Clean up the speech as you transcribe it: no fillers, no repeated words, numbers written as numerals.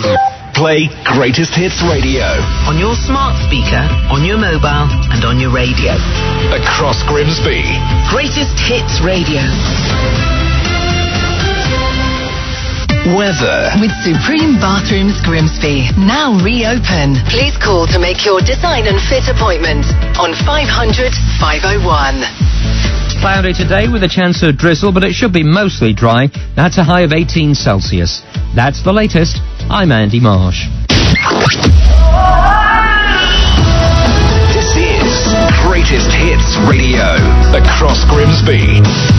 Play Greatest Hits Radio. On your smart speaker, on your mobile, and on your radio. Across Grimsby. Greatest Hits Radio. Weather. With Supreme Bathrooms Grimsby, now reopen. Please call to make your design and fit appointment on 500 501. Cloudy today with a chance of drizzle, but it should be mostly dry. That's a high of 18 Celsius. That's the latest. I'm Andy Marsh. This is Greatest Hits Radio. Across Grimsby.